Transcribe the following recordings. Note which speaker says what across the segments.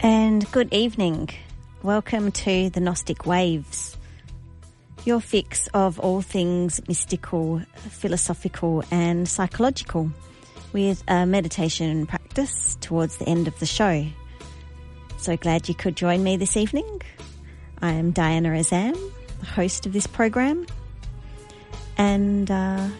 Speaker 1: And good evening. Welcome to the Gnostic Waves, your fix of all things mystical, philosophical and psychological, with a meditation practice towards the end of the show. So glad you could join me this evening. I am Diana Azam, the host of this program. And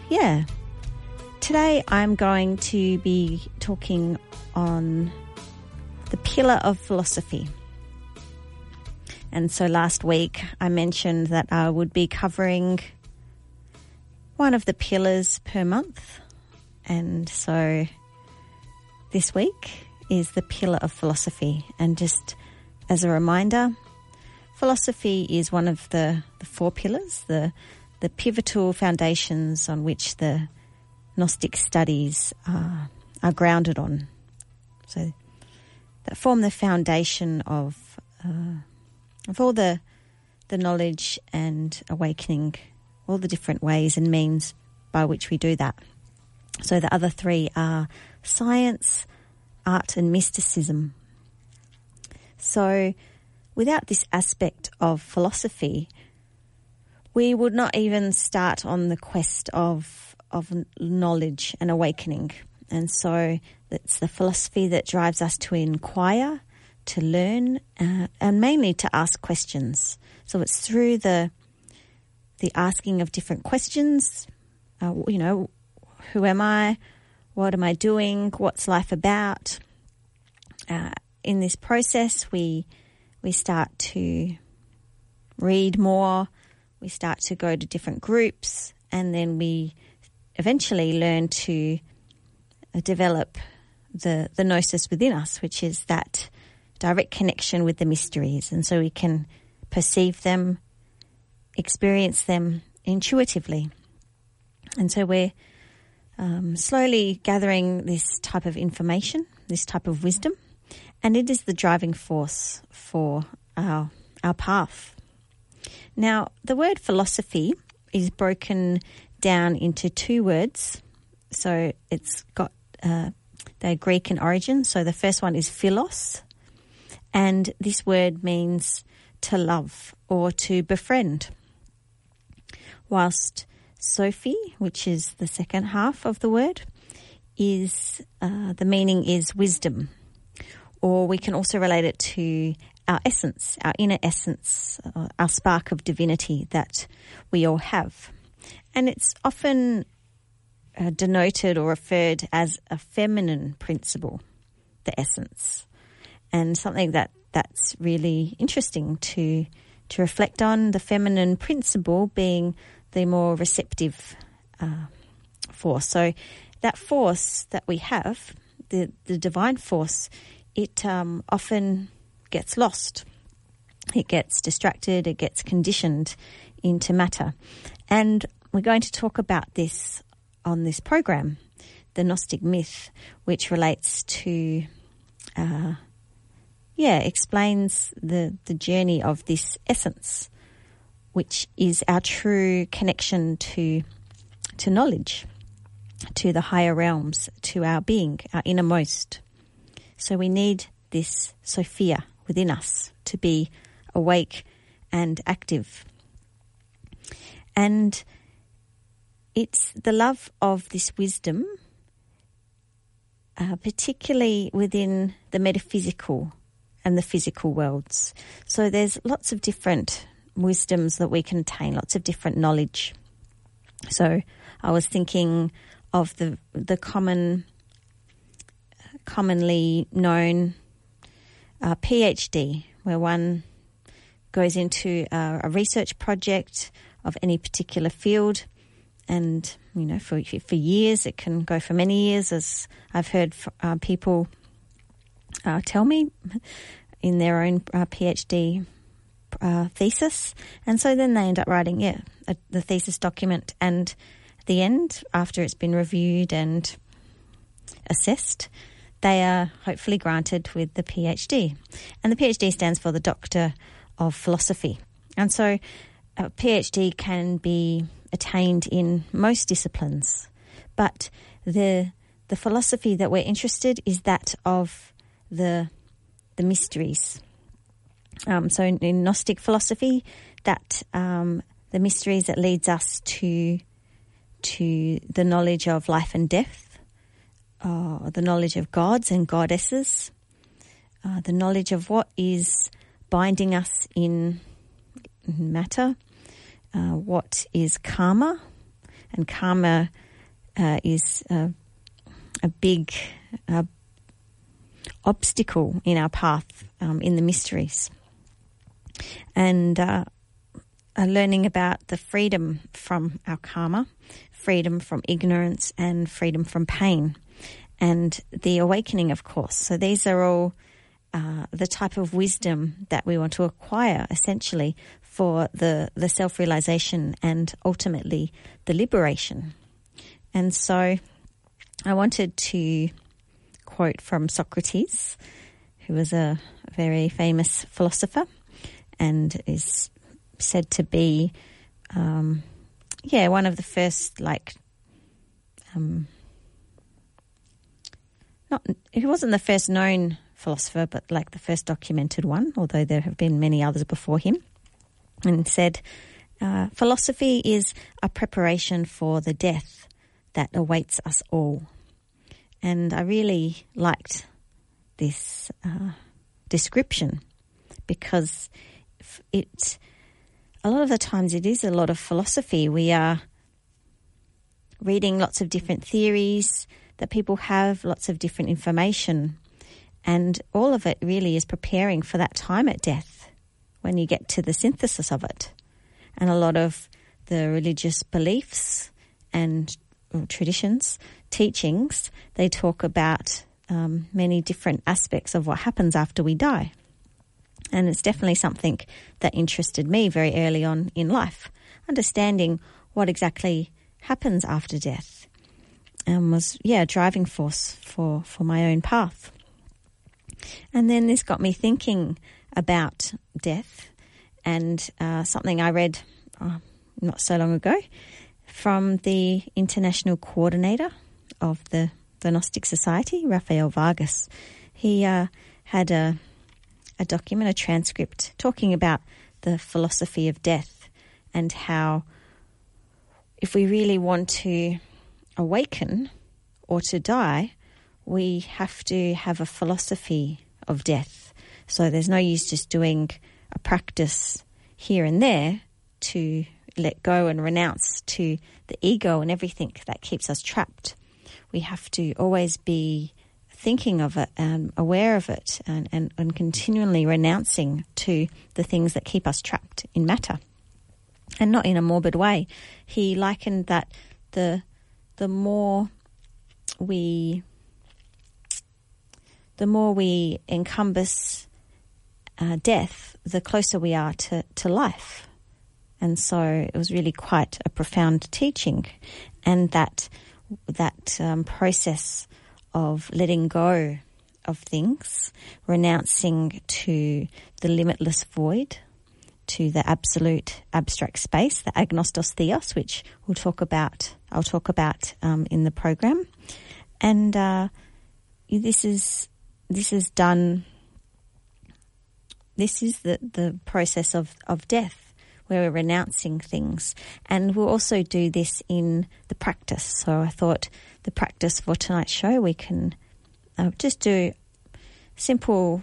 Speaker 1: today I'm going to be talking on the pillar of philosophy. And so last week I mentioned that I would be covering one of the pillars per month. And so this week is the pillar of philosophy. And just as a reminder, philosophy is one of the four pillars, the pivotal foundations on which the Gnostic studies are grounded on. So that form the foundation of all the knowledge and awakening, all the different ways and means by which we do that. So the other three are science, art and mysticism. So without this aspect of philosophy, we would not even start on the quest of knowledge and awakening. And so it's the philosophy that drives us to inquire, to learn, and mainly to ask questions. So it's through the asking of different questions, who am I? What am I doing? What's life about? In this process, we start to read more, we start to go to different groups, and then we eventually learn to develop the gnosis within us, which is that direct connection with the mysteries. And so we can perceive them, experience them intuitively. And so we're slowly gathering this type of information, this type of wisdom, and it is the driving force for our path. Now, the word philosophy is broken down into two words. So it's got their Greek in origin. So the first one is philos, and this word means to love or to befriend. Whilst Sophie, which is the second half of the word, is the meaning is wisdom, or we can also relate it to our essence, our inner essence, our spark of divinity that we all have. And it's often denoted or referred as a feminine principle, the essence, and something that's really interesting to reflect on, the feminine principle being the more receptive force. So that force that we have, the divine force, it often gets lost. It gets distracted, it gets conditioned into matter. And we're going to talk about this on this program, the Gnostic myth, which relates to, explains the journey of this essence, which is our true connection to knowledge, to the higher realms, to our being, our innermost. So we need this Sophia within us to be awake and active. And it's the love of this wisdom, particularly within the metaphysical and the physical worlds. So there's lots of different wisdoms that we can attain, lots of different knowledge. So I was thinking of the commonly known PhD, where one goes into a research project of any particular field. And, for years, it can go for many years, as I've heard people tell me in their own PhD thesis. And so then they end up writing, the thesis document. And at the end, after it's been reviewed and assessed, they are hopefully granted with the PhD. And the PhD stands for the Doctor of Philosophy. And so a PhD can be attained in most disciplines, but the philosophy that we're interested is that of the the mysteries. So in Gnostic philosophy, that the mysteries that leads us to the knowledge of life and death, the knowledge of gods and goddesses, the knowledge of what is binding us in matter, what is karma, and karma is a big obstacle in our path in the mysteries. And learning about the freedom from our karma, freedom from ignorance, and freedom from pain, and the awakening, of course. So these are all the type of wisdom that we want to acquire, essentially, for the self-realization and ultimately the liberation. And so I wanted to quote from Socrates, who was a very famous philosopher and is said to be, one of the first, he wasn't the first known philosopher, but like the first documented one, although there have been many others before him, and said, philosophy is a preparation for the death that awaits us all. And I really liked this description, because a lot of the times it is a lot of philosophy. We are reading lots of different theories that people have, lots of different information, and all of it really is preparing for that time at death when you get to the synthesis of it. And a lot of the religious beliefs and traditions, teachings, they talk about many different aspects of what happens after we die. And it's definitely something that interested me very early on in life, understanding what exactly happens after death, and was, a driving force for my own path. And then this got me thinking about death, and something I read not so long ago from the international coordinator of the Gnostic Society, Rafael Vargas. He had a document, a transcript, talking about the philosophy of death and how if we really want to awaken or to die, we have to have a philosophy of death. So there's no use just doing a practice here and there to let go and renounce to the ego and everything that keeps us trapped. We have to always be thinking of it and aware of it and continually renouncing to the things that keep us trapped in matter, and not in a morbid way. He likened that the more we encompass death, the closer we are to life. And so it was really quite a profound teaching, and that process of letting go of things, renouncing to the limitless void, to the absolute abstract space, the agnostos theos, which I'll talk about in the program. And this is the process of death, where we're renouncing things. And we'll also do this in the practice. So I thought the practice for tonight's show, we can just do simple,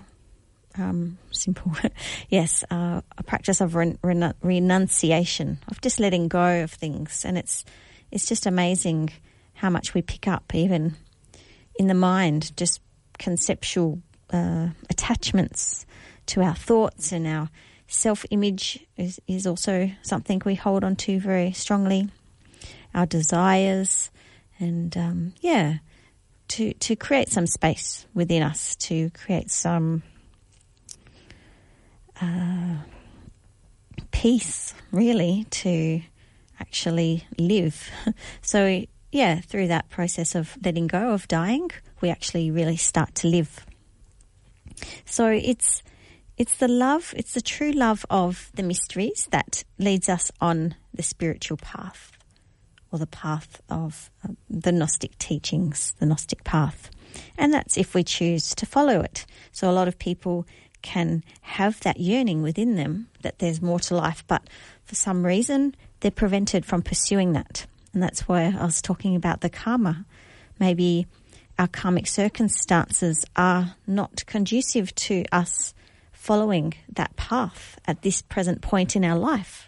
Speaker 1: yes, a practice of renunciation, of just letting go of things. And it's just amazing how much we pick up, even in the mind, just conceptual attachments to our thoughts, and our self-image is also something we hold on to very strongly, our desires, and to create some space within us, to create some peace, really, to actually live. So through that process of letting go of dying, we actually really start to live. So it's the true love of the mysteries that leads us on the spiritual path, or the path of the Gnostic teachings, the Gnostic path. And that's if we choose to follow it. So a lot of people can have that yearning within them that there's more to life, but for some reason they're prevented from pursuing that. And that's why I was talking about the karma. Maybe our karmic circumstances are not conducive to us following that path at this present point in our life.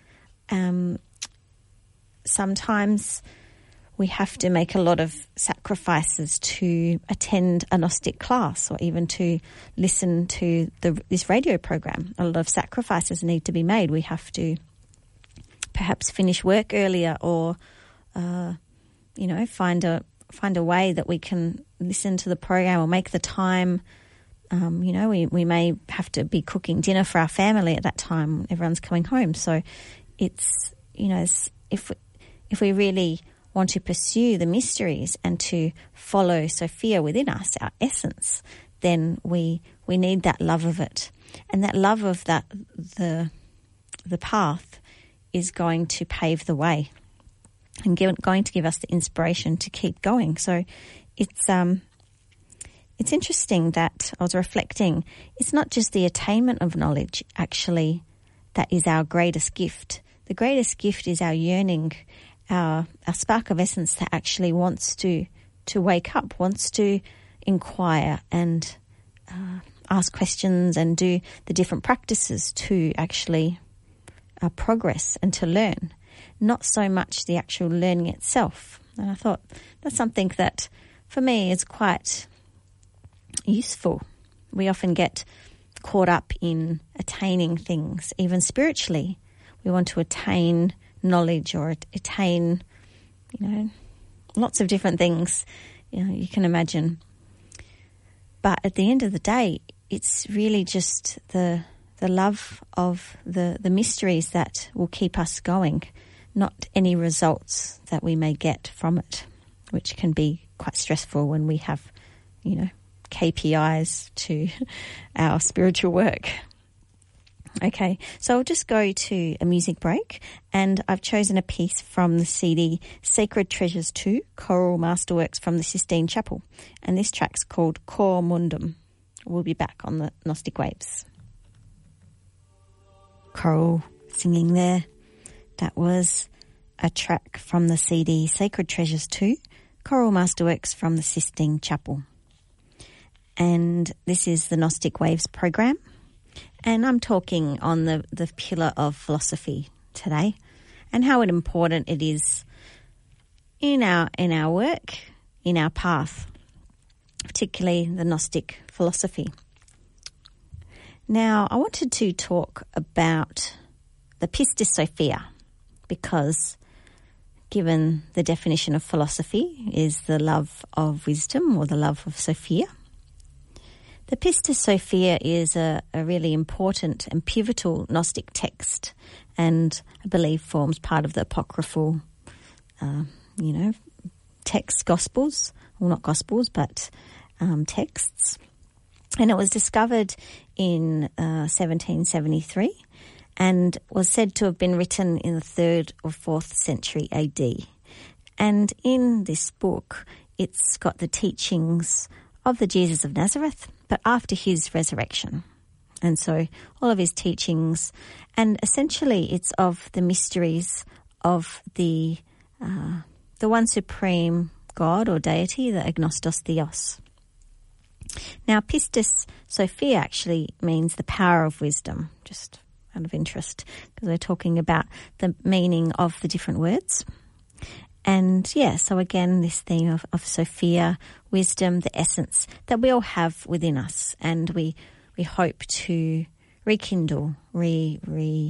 Speaker 1: Sometimes we have to make a lot of sacrifices to attend a Gnostic class or even to listen to this radio program. A lot of sacrifices need to be made. We have to perhaps finish work earlier or, find a way that we can listen to the program or make the time. We may have to be cooking dinner for our family at that time. Everyone's coming home. So it's, if we really want to pursue the mysteries and to follow Sophia within us, our essence, then we need that love of it. And that love of that the path is going to pave the way and going to give us the inspiration to keep going. So it's interesting that I was reflecting, it's not just the attainment of knowledge actually that is our greatest gift. The greatest gift is our yearning, our spark of essence that actually wants to wake up, wants to inquire and ask questions and do the different practices to actually progress and to learn, not so much the actual learning itself. And I thought that's something that for me is quite useful. We often get caught up in attaining things, even spiritually. We want to attain knowledge or attain, lots of different things, you can imagine. But at the end of the day, it's really just the love of the mysteries that will keep us going, not any results that we may get from it, which can be quite stressful when we have, KPIs to our spiritual work. Okay, so I'll just go to a music break, and I've chosen a piece from the CD Sacred Treasures 2, Choral Masterworks from the Sistine Chapel, and this track's called Cor Mundum. We'll be back on the Gnostic Waves. Choral singing there. That was a track from the CD Sacred Treasures 2, Choral Masterworks from the Sistine Chapel. And this is the Gnostic Waves program. And I'm talking on the pillar of philosophy today and how important it is in our work, in our path, particularly the Gnostic philosophy. Now, I wanted to talk about the Pistis Sophia because given the definition of philosophy is the love of wisdom or the love of Sophia, the Pistis Sophia is a really important and pivotal Gnostic text and I believe forms part of the apocryphal, texts, Gospels, well not Gospels but texts. And it was discovered in 1773 and was said to have been written in the 3rd or 4th century AD. And in this book, it's got the teachings of the Jesus of Nazareth, but after his resurrection. And so all of his teachings, and essentially it's of the mysteries of the one supreme God or deity, the Agnostos Theos. Now, Pistis Sophia actually means the power of wisdom, just out of interest, because we're talking about the meaning of the different words. And so again, this theme of Sophia, wisdom, the essence that we all have within us, and we hope to rekindle, to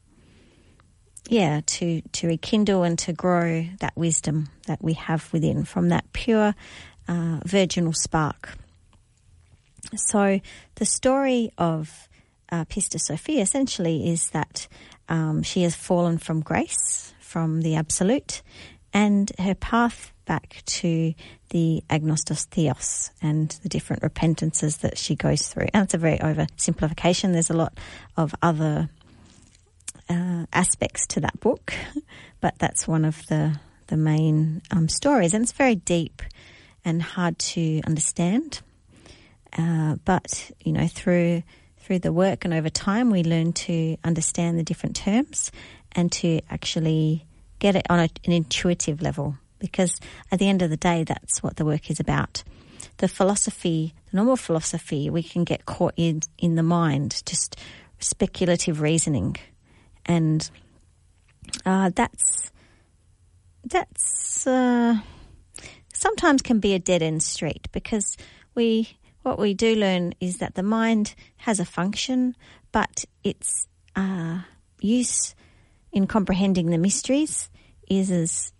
Speaker 1: rekindle and to grow that wisdom that we have within from that pure virginal spark. So the story of Pistis Sophia essentially is that she has fallen from grace, from the Absolute, and her path back to the Agnostos Theos and the different repentances that she goes through. And it's a very oversimplification. There's a lot of other aspects to that book, but that's one of the main stories. And it's very deep and hard to understand. But, through the work and over time, we learn to understand the different terms and to actually get it on an intuitive level, because at the end of the day, that's what the work is about. The normal philosophy, we can get caught in the mind, just speculative reasoning. And that's sometimes can be a dead-end street, because what we do learn is that the mind has a function, but its use in comprehending the mysteries is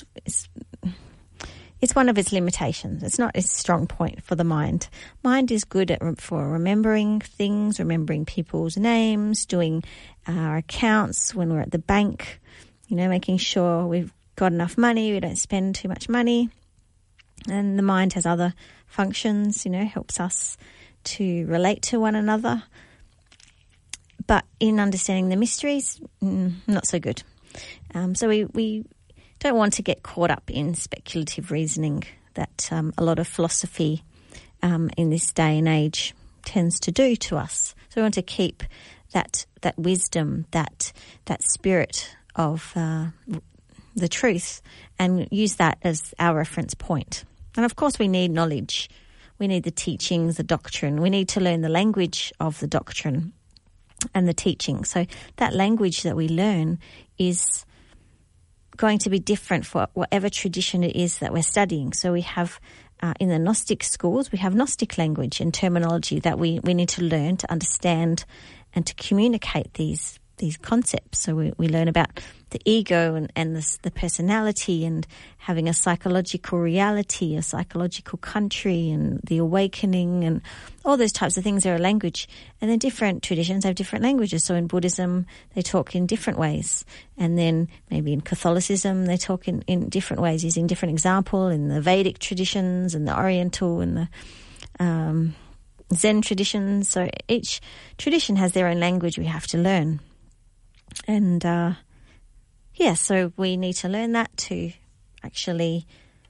Speaker 1: one of its limitations. It's not a strong point for the mind. Mind is good for remembering things, remembering people's names, doing our accounts when we're at the bank, making sure we've got enough money, we don't spend too much money. And the mind has other functions, helps us to relate to one another. But in understanding the mysteries, not so good. So we don't want to get caught up in speculative reasoning that a lot of philosophy in this day and age tends to do to us. So we want to keep that wisdom, that spirit of the truth, and use that as our reference point. And of course we need knowledge. We need the teachings, the doctrine. We need to learn the language of the doctrine and the teaching. So that language that we learn is going to be different for whatever tradition it is that we're studying. So we have, in the Gnostic schools, we have Gnostic language and terminology that we need to learn to understand and to communicate these concepts. So we learn about the ego and the personality, and having a psychological reality, a psychological country, and the awakening, and all those types of things are a language. And then different traditions have different languages. So in Buddhism, they talk in different ways. And then maybe in Catholicism, they talk in different ways, using different example. In the Vedic traditions and the Oriental and the Zen traditions. So each tradition has their own language we have to learn. And, so we need to learn that to actually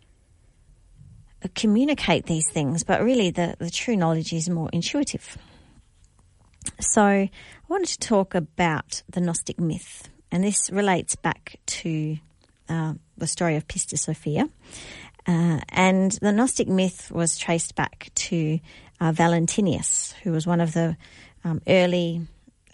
Speaker 1: communicate these things. But really the true knowledge is more intuitive. So I wanted to talk about the Gnostic myth. And this relates back to the story of Pistis Sophia. And the Gnostic myth was traced back to Valentinus, who was one of the early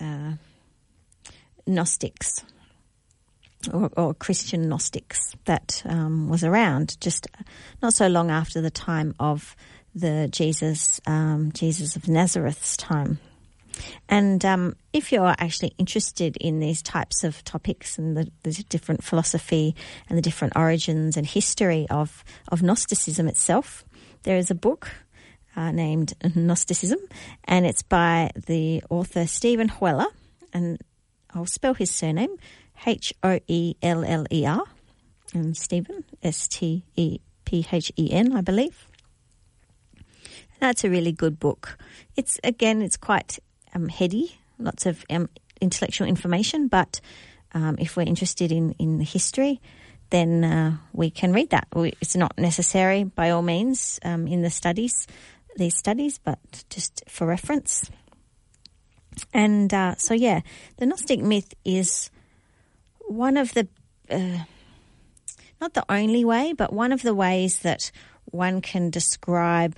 Speaker 1: Gnostics or Christian Gnostics that was around just not so long after the time of the Jesus of Nazareth's time. And if you're actually interested in these types of topics and the different philosophy and the different origins and history of Gnosticism itself, there is a book named Gnosticism, and it's by the author Stephen Hoeller, and I'll spell his surname, Hoeller, and Stephen, Stephen, I believe. That's a really good book. It's quite heady, lots of intellectual information, but if we're interested in the history, then we can read that. It's not necessary by all means in these studies, but just for reference. And the Gnostic myth is one of the, not the only way, but one of the ways that one can describe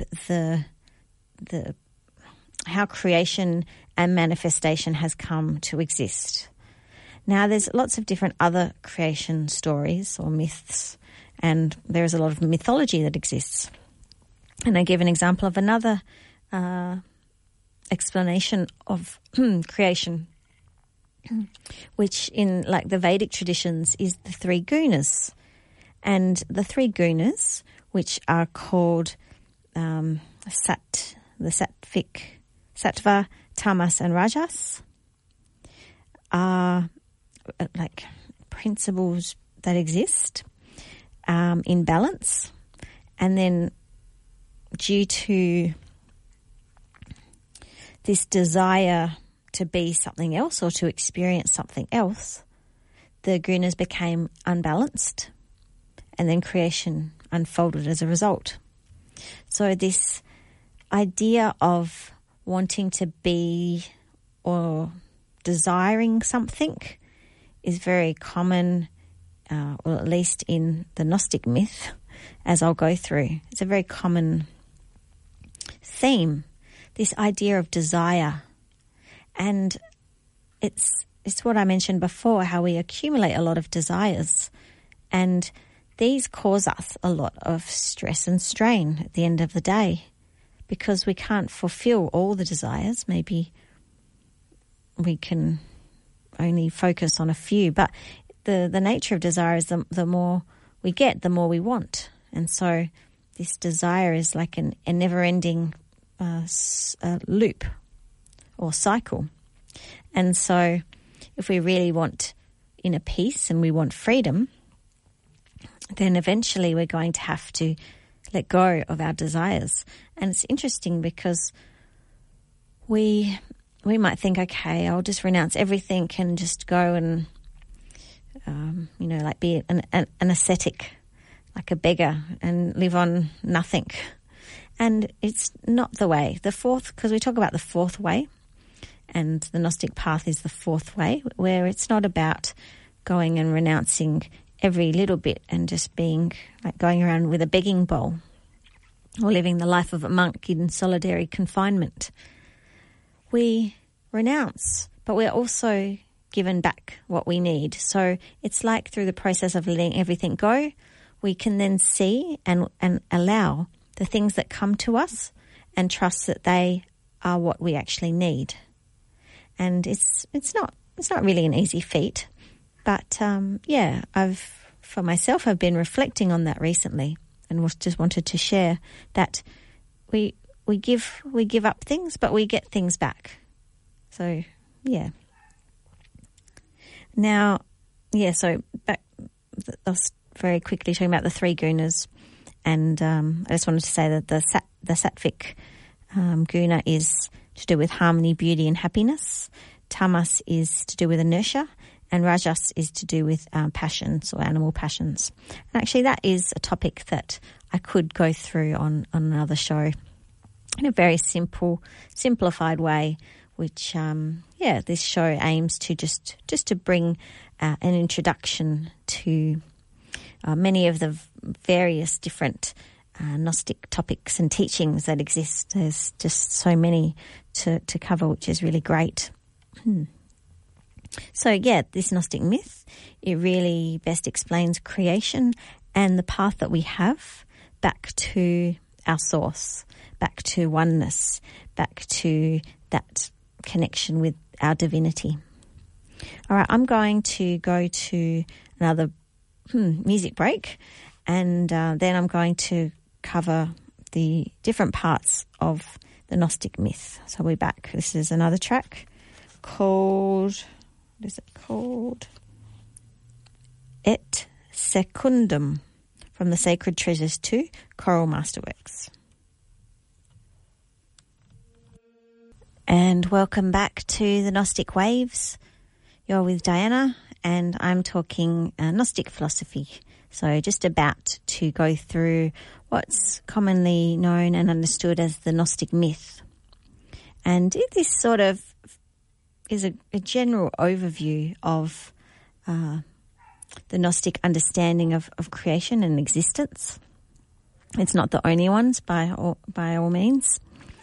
Speaker 1: how creation and manifestation has come to exist. Now, there's lots of different other creation stories or myths, and there is a lot of mythology that exists. And I give an example of another explanation of creation, which in like the Vedic traditions is the three gunas. And the three gunas, which are called the sattvic, sattva, tamas and rajas, are like principles that exist in balance. And then due to this desire to be something else or to experience something else, the gunas became unbalanced, and then creation unfolded as a result. So this idea of wanting to be or desiring something is very common, or at least in the Gnostic myth, as I'll go through. It's a very common theme, this idea of desire. And it's what I mentioned before, how we accumulate a lot of desires. And these cause us a lot of stress and strain at the end of the day because we can't fulfill all the desires. Maybe we can only focus on a few. But the nature of desire is the more we get, the more we want. And so this desire is like a never-ending loop or cycle. And so if we really want inner peace and we want freedom, then eventually we're going to have to let go of our desires. And it's interesting because we might think, okay, I'll just renounce everything and just go and, like be an ascetic, like a beggar, and live on nothing. And it's not the way. Because we talk about the fourth way, and the Gnostic path is the fourth way, where it's not about going and renouncing every little bit and just being like going around with a begging bowl or living the life of a monk in solitary confinement. We renounce, but we're also given back what we need. So it's like through the process of letting everything go, we can then see and allow the things that come to us and trust that they are what we actually need. And it's not really an easy feat, but I've been reflecting on that recently, and just wanted to share that we give up things, but we get things back. So yeah. Now, so back, I was very quickly talking about the three gunas, and I just wanted to say that the sattvic guna is to do with harmony, beauty and happiness. Tamas is to do with inertia, and Rajas is to do with passions or animal passions. And actually that is a topic that I could go through on another show in a very simplified way, which, this show aims to just to bring an introduction to many of the various different Gnostic topics and teachings that exist. There's just so many to cover, which is really great. So, this Gnostic myth, it really best explains creation and the path that we have back to our source, back to oneness, back to that connection with our divinity. All right, I'm going to go to another music break, and then I'm going to cover the different parts of the Gnostic myth. So we're back. This is another track called, what is it called? Et Secundum, from the Sacred Treasures 2, Choral Masterworks. And welcome back to the Gnostic Waves. You're with Diana, and I'm talking Gnostic philosophy. So just about to go through what's commonly known and understood as the Gnostic myth. And this sort of is a general overview of the Gnostic understanding of creation and existence. It's not the only ones by all means.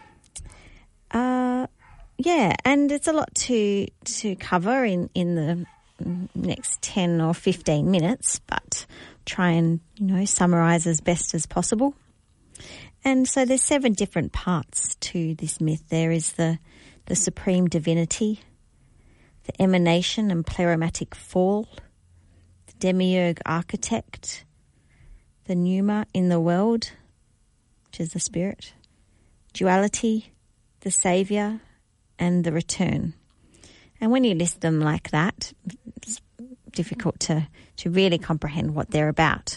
Speaker 1: And it's a lot to cover in the next 10 or 15 minutes, but try and, summarize as best as possible. And so there's 7 different parts to this myth. There is the supreme divinity, the emanation and pleromatic fall, the demiurge architect, the pneuma in the world, which is the spirit, duality, the saviour, and the return. And when you list them like that, it's difficult to really comprehend what they're about.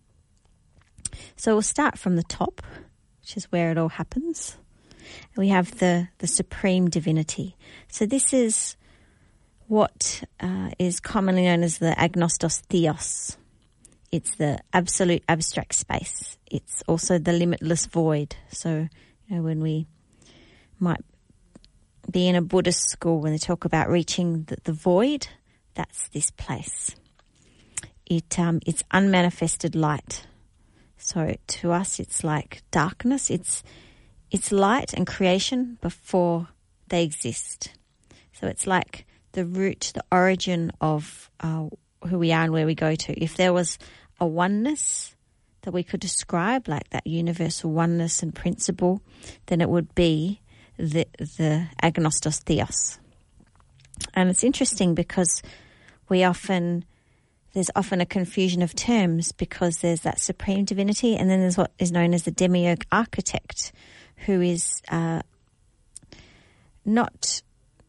Speaker 1: So we'll start from the top, which is where it all happens. We have the supreme divinity. So this is what is commonly known as the agnostos theos It's the absolute abstract space. It's also the limitless void. So, when we might be in a Buddhist school, when they talk about reaching the void, that's this place. It's unmanifested light. So to us, it's like darkness. It's light and creation before they exist. So it's like the root, the origin of who we are and where we go to. If there was a oneness that we could describe, like that universal oneness and principle, then it would be the agnostos theos. And it's interesting because there's often a confusion of terms, because there's that supreme divinity and then there's what is known as the demiurge architect, who is not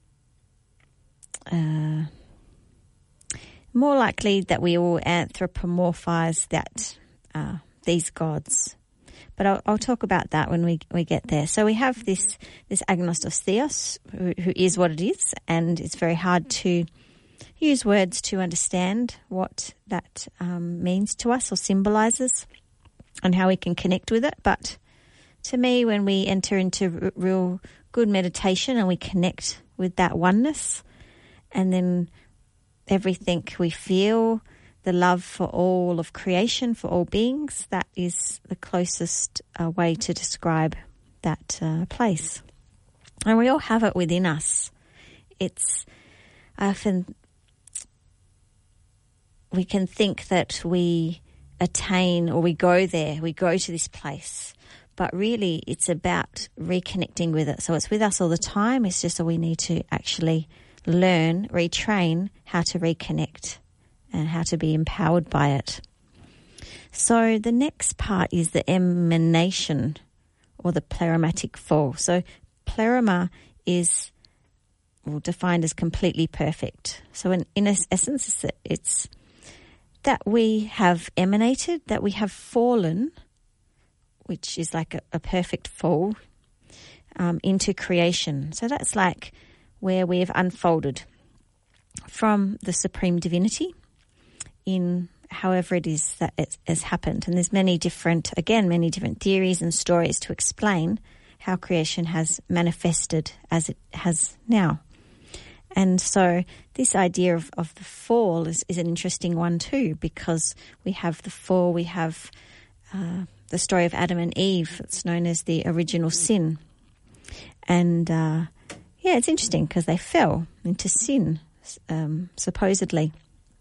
Speaker 1: more likely that we all anthropomorphize these gods. But I'll talk about that when we get there. So we have this agnostos theos, who is what it is, and it's very hard to use words to understand what that means to us or symbolizes and how we can connect with it. But to me, when we enter into real good meditation and we connect with that oneness, and then everything we feel, the love for all of creation, for all beings, that is the closest way to describe that place. And we all have it within us. We can think that we attain or we go there, we go to this place, but really it's about reconnecting with it. So it's with us all the time. It's just that we need to actually learn, retrain how to reconnect and how to be empowered by it. So the next part is the emanation, or the pleramatic fall. So pleroma is defined as completely perfect. So in essence, it's that we have emanated, that we have fallen, which is like a perfect fall, into creation. So that's like where we have unfolded from the supreme divinity in however it is that it has happened. And there's many different theories and stories to explain how creation has manifested as it has now. And so this idea of the fall is an interesting one too, because we have the fall, we have the story of Adam and Eve. It's known as the original sin. And it's interesting because they fell into sin, supposedly.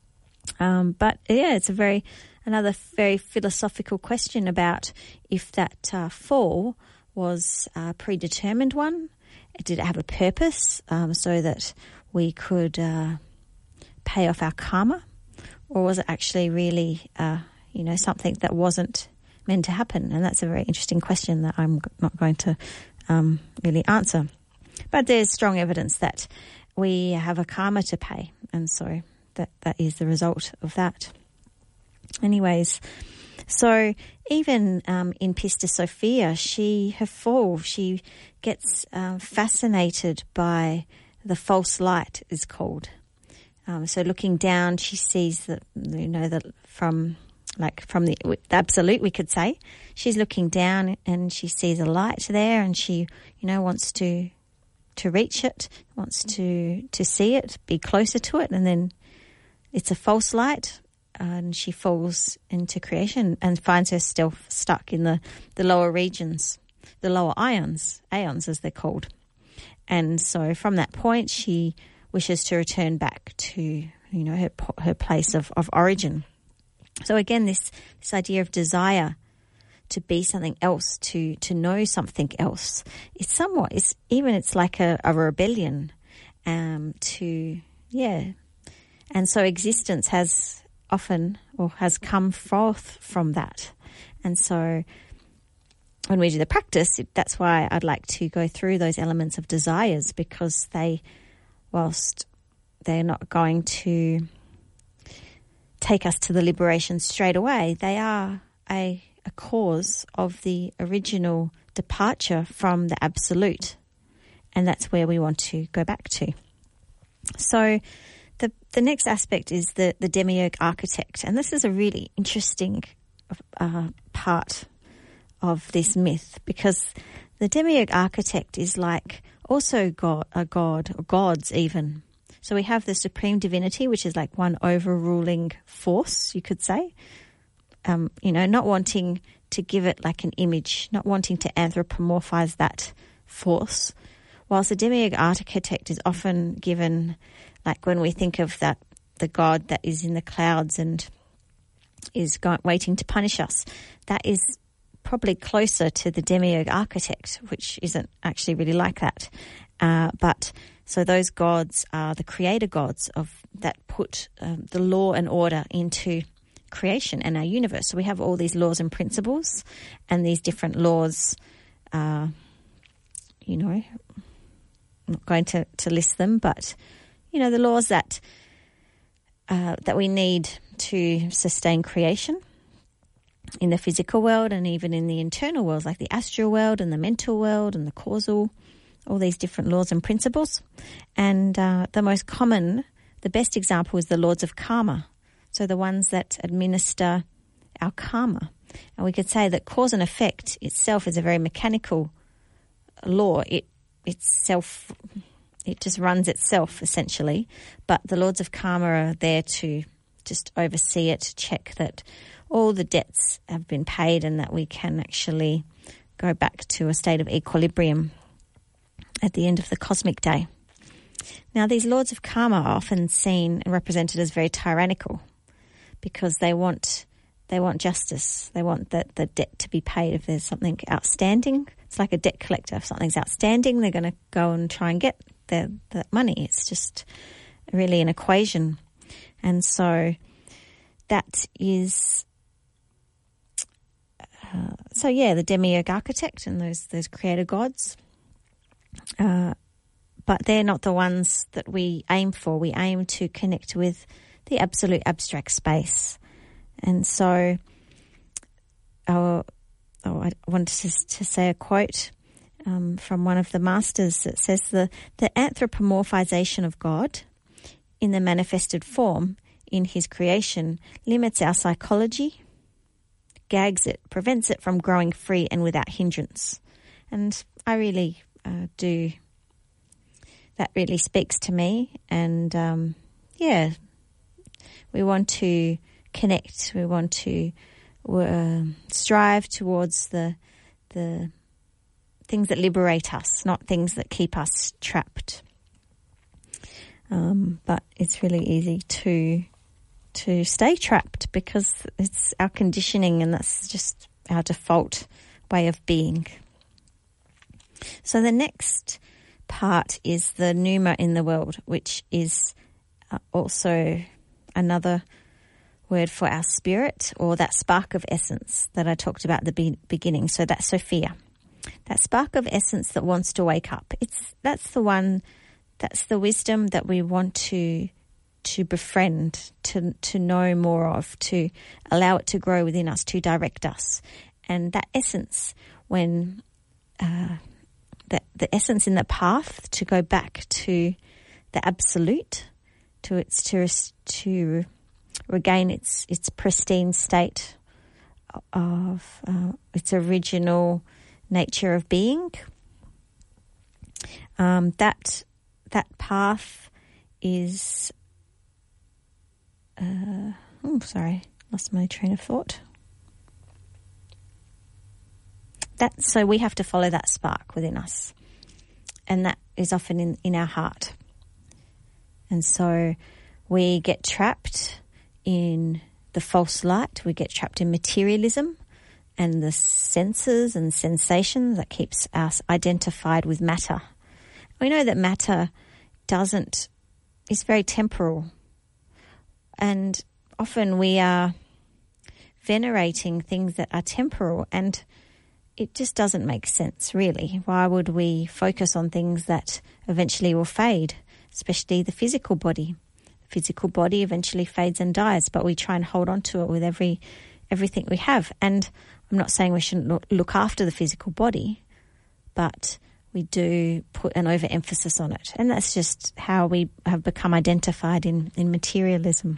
Speaker 1: It's another very philosophical question about if that fall was a predetermined one. Did it have a purpose so that we could pay off our karma, or was it actually really, something that wasn't meant to happen? And that's a very interesting question that I'm not going to really answer. But there's strong evidence that we have a karma to pay, and so that is the result of that. Anyways, so even in Pista Sophia, she gets fascinated by the false light, is called. So looking down, she sees from the absolute, we could say. She's looking down and she sees a light there, and she, wants to reach it, wants to see it, be closer to it, and then it's a false light, and she falls into creation and finds herself stuck in the lower regions, the lower aeons as they're called. And so from that point, she wishes to return back to, her place of origin. So again, this idea of desire to be something else, to know something else, it's like a rebellion, And so existence has often, or has come forth from that. And so when we do the practice, that's why I'd like to go through those elements of desires, because whilst they're not going to take us to the liberation straight away, they are a cause of the original departure from the absolute. And that's where we want to go back to. So the next aspect is the demiurge architect, and this is a really interesting part of this myth, because the demiurge architect is like also a god, or gods even. So we have the supreme divinity, which is like one overruling force, you could say. Not wanting to give it like an image, not wanting to anthropomorphize that force. Whilst the demiurge architect is often given, like when we think of that, the God that is in the clouds and is waiting to punish us, that is probably closer to the demiurge architect, which isn't actually really like that. But so those gods are the creator gods that put the law and order into creation and our universe. So we have all these laws and principles, and these different laws, I'm not going to list them, but the laws that we need to sustain creation in the physical world and even in the internal worlds, like the astral world and the mental world and the causal, all these different laws and principles. And the most common, the best example is the lords of karma. So the ones that administer our karma. And we could say that cause and effect itself is a very mechanical law. It just runs itself, essentially. But the lords of karma are there to just oversee it, to check that all the debts have been paid and that we can actually go back to a state of equilibrium at the end of the cosmic day. Now, these lords of karma are often seen and represented as very tyrannical because they want justice. They want the debt to be paid. If there's something outstanding, it's like a debt collector. If something's outstanding, they're going to go and try and get that money. It's just really an equation. And so that is, the demiurge architect and those creator gods. But they're not the ones that we aim for. We aim to connect with the absolute abstract space. And so I wanted to say a quote from one of the masters that says the anthropomorphization of God in the manifested form in his creation limits our psychology, gags it, prevents it from growing free and without hindrance. And I really do. That really speaks to me. And we want to connect. We want to strive towards the things that liberate us, not things that keep us trapped. But it's really easy to stay trapped because it's our conditioning, and that's just our default way of being. So the next part is the pneuma in the world, which is also another word for our spirit, or that spark of essence that I talked about at the beginning. So that's Sophia, that spark of essence that wants to wake up. That's the wisdom that we want to befriend, to know more of, to allow it to grow within us, to direct us. And that essence, when the essence in the path to go back to the absolute, to regain its pristine state of its original nature of being. That path is. Lost my train of thought. So we have to follow that spark within us, and that is often in our heart. And so we get trapped in the false light. We get trapped in materialism and the senses and sensations that keeps us identified with matter. We know that matter is very temporal, and often we are venerating things that are temporal, and it just doesn't make sense, really. Why would we focus on things that eventually will fade, especially the physical body? The physical body eventually fades and dies, but we try and hold on to it with everything we have. And I'm not saying we shouldn't look after the physical body, but we do put an overemphasis on it. And that's just how we have become identified in materialism.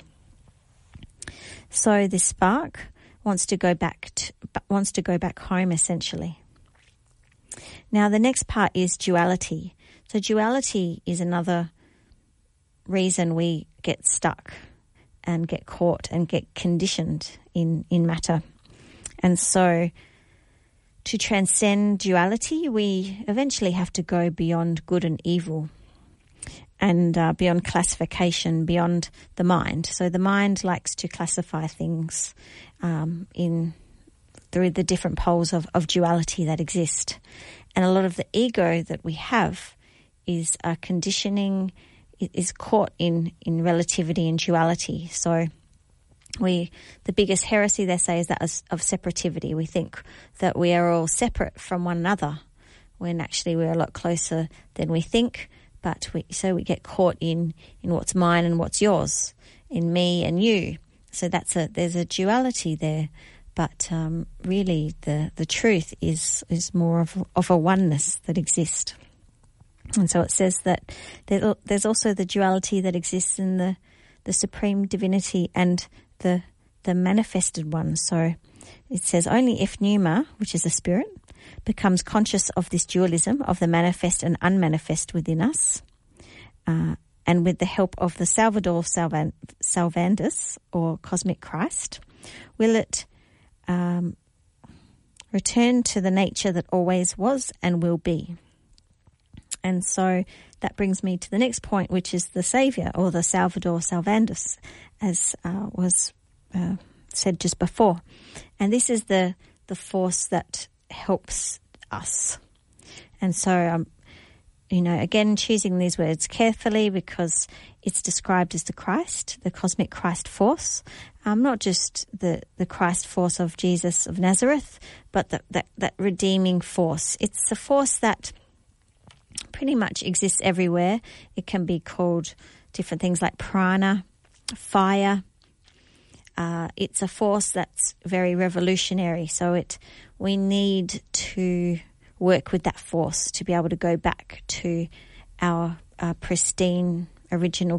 Speaker 1: So this spark wants to go back home, essentially. Now, the next part is duality. So duality is another reason we get stuck and get caught and get conditioned in matter. And so to transcend duality, we eventually have to go beyond good and evil and beyond classification, beyond the mind. So the mind likes to classify things through the different poles of duality that exist. And a lot of the ego that we have is conditioning, is caught in relativity and duality. So the biggest heresy, they say, is that of separativity. We think that we are all separate from one another when actually we're a lot closer than we think. But so we get caught in what's mine and what's yours, in me and you. So there's a duality there. But really the truth is more of a oneness that exists. And so it says that there's also the duality that exists in the supreme divinity and the manifested one. So it says only if Pneuma, which is a spirit, becomes conscious of this dualism of the manifest and unmanifest within us, and with the help of the Salvador Salvandus, or cosmic Christ, will it return to the nature that always was and will be. And so that brings me to the next point, which is the Saviour, or the Salvador Salvandus, as was said just before. And this is the force that helps us. And so, again, choosing these words carefully because it's described as the Christ, the cosmic Christ force, not just the Christ force of Jesus of Nazareth, but that redeeming force. It's a force that pretty much exists everywhere. It can be called different things like prana, fire. It's a force that's very revolutionary. So we need to work with that force to be able to go back to our pristine, original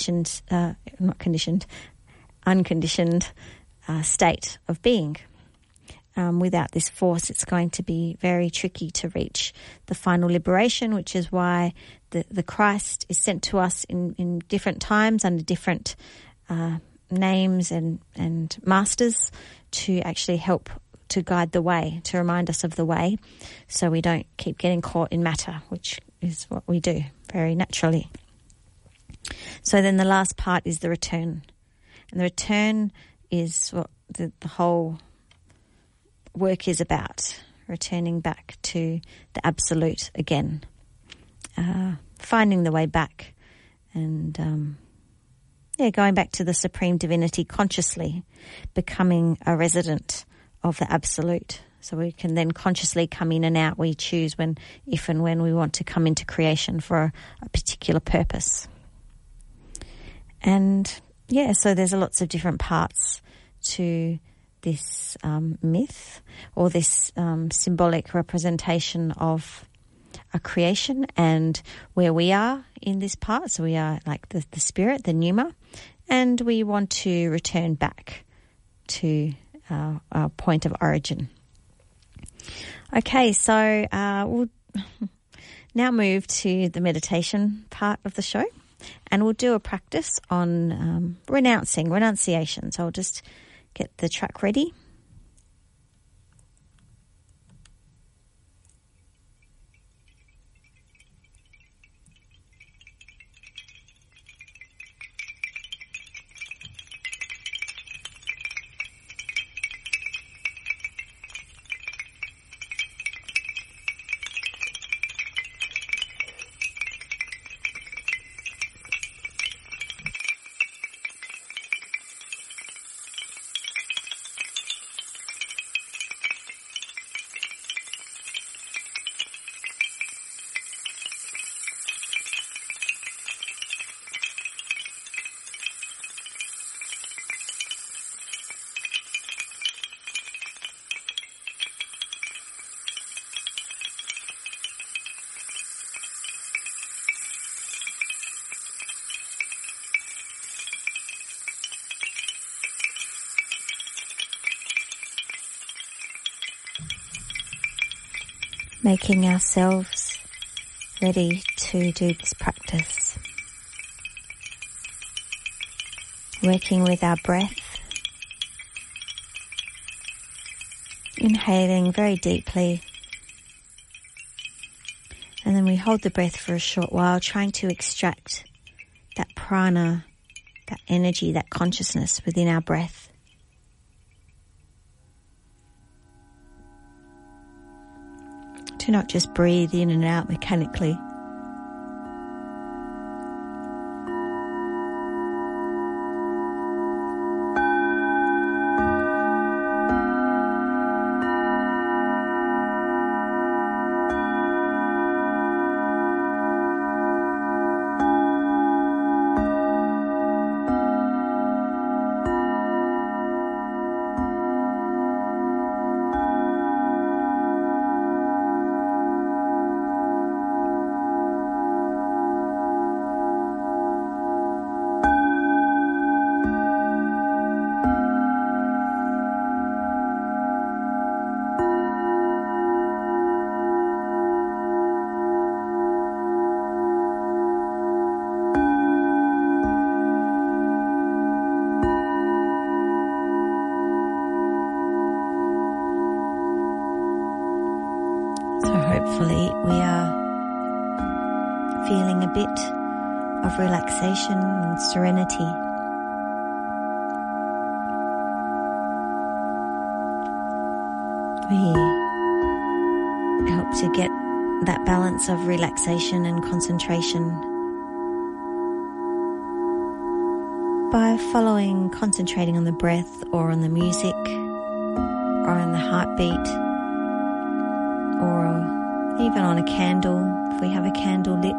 Speaker 1: unconditioned state of being. Without this force, it's going to be very tricky to reach the final liberation, which is why the Christ is sent to us in different times under different names and masters to actually help to guide the way, to remind us of the way, so we don't keep getting caught in matter, which is what we do very naturally. So then the last part is the return. And the return is what the whole work is about, returning back to the absolute again, finding the way back and, going back to the supreme divinity consciously, becoming a resident of the absolute. So we can then consciously come in and out. We choose if and when we want to come into creation for a particular purpose. And so there's lots of different parts to this myth, or this symbolic representation of a creation and where we are in this part. So we are like the spirit, the pneuma, and we want to return back to our point of origin. Okay, so we'll now move to the meditation part of the show, and we'll do a practice on renunciation. So I'll just get the track ready. making ourselves ready to do this practice. Working with our breath, inhaling very deeply, and then we hold the breath for a short while, trying to extract that prana, that energy, that consciousness within our breath. To not just breathe in and out mechanically. Hopefully we are feeling a bit of relaxation and serenity. We help to get that balance of relaxation and concentration by concentrating on the breath or on the music or on the heartbeat, or even on a candle, if we have a candle lit.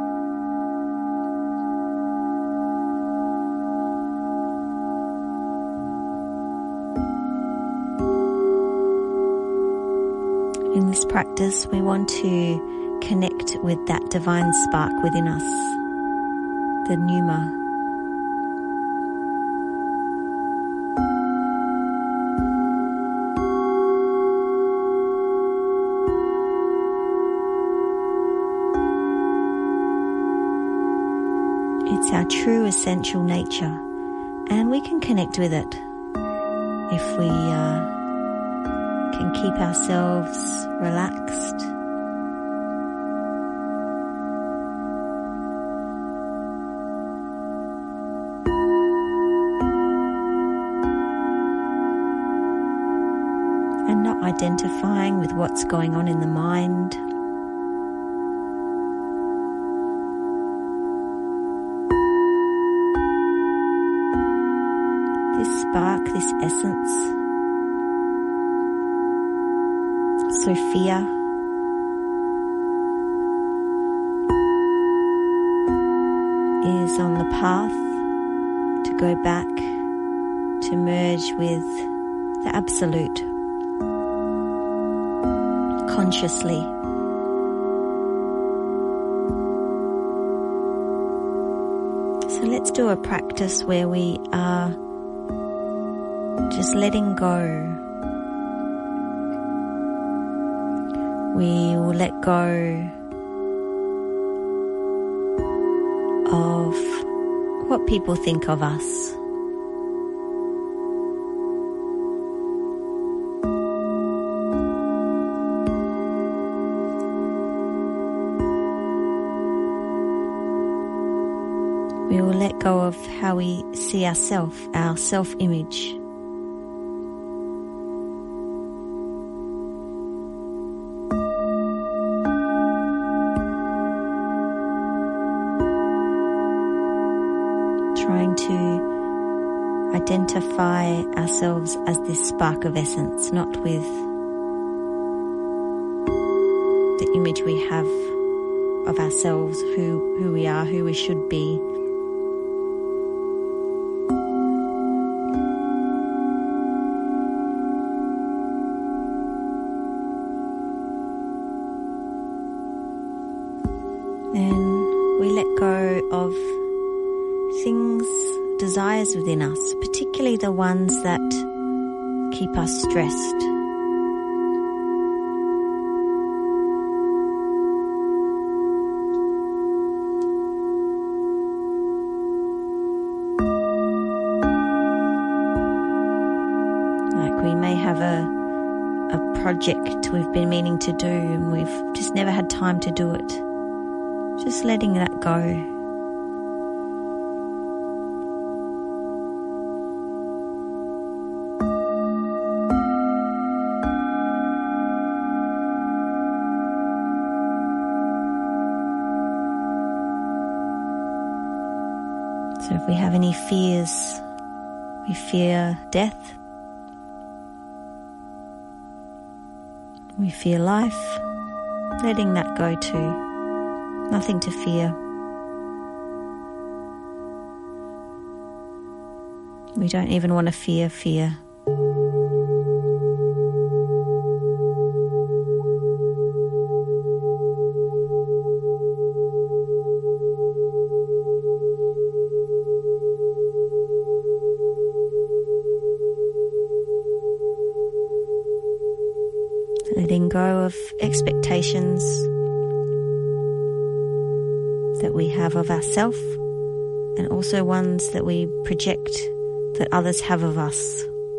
Speaker 1: In this practice, we want to connect with that divine spark within us, the pneuma. It's our true essential nature, and we can connect with it if we can keep ourselves relaxed. And not identifying with what's going on in the mind. Spark, this essence, Sophia, is on the path to go back, to merge with the Absolute, consciously. So let's do a practice where we are just letting go. We will let go of what people think of us. We will let go of how we see ourselves, our self-image. Trying to identify ourselves as this spark of essence, not with the image we have of ourselves, who we are, who we should be. And we let go of things, desires within us, particularly the ones that keep us stressed. may have a project we've been meaning to do and we've just never had time to do it. Just letting that go. So if we have any fears, we fear death, we fear life, letting that go too. Nothing to fear. We don't even want to fear fear. Letting go of expectations that we have of ourselves and also ones that we project that others have of us.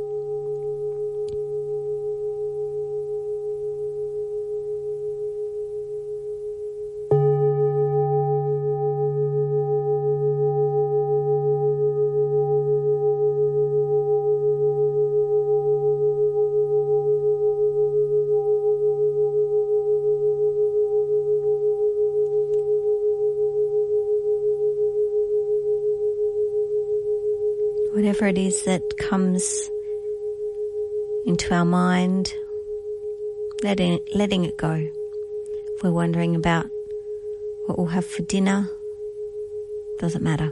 Speaker 1: Whatever it is that comes into our mind, letting it go. If we're wondering about what we'll have for dinner, doesn't matter.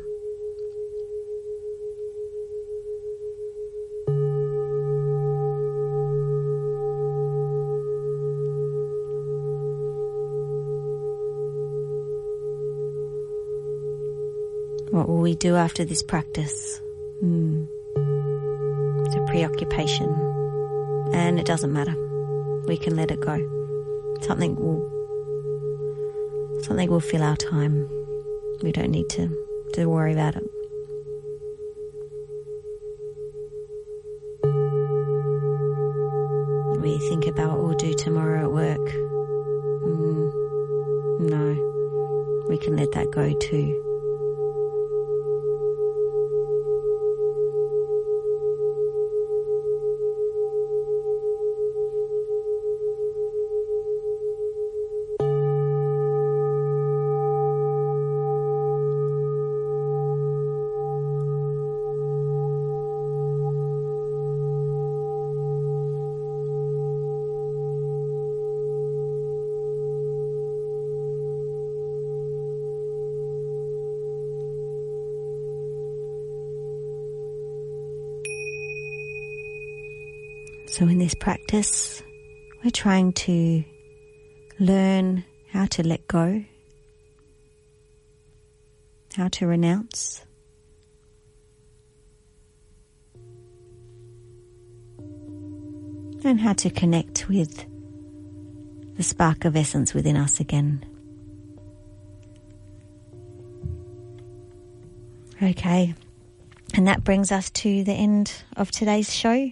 Speaker 1: What will we do after this practice? It's a preoccupation, and it doesn't matter. We can let it go. Something will fill our time. We don't need to worry about it. We think about what we'll do tomorrow at work. No, we can let that go too. So in this practice, we're trying to learn how to let go, how to renounce, and how to connect with the spark of essence within us again. Okay, and that brings us to the end of today's show.